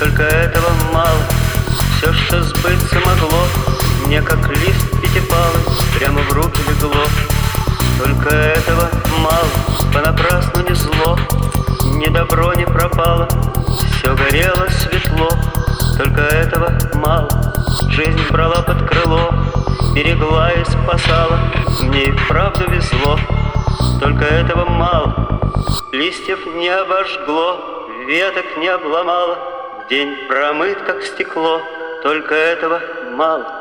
только этого мало. Все, что сбыться могло, мне как лист пятипалый прямо в руки легло. Только этого мало, понапрасну не зло, ни добро не пропало, все горело светло. Только этого мало, жизнь брала под крыло, берегла и спасала, мне и вправду везло. Только этого мало, листьев не обожгло, веток не обломало, день промыт, как стекло. Только этого мало.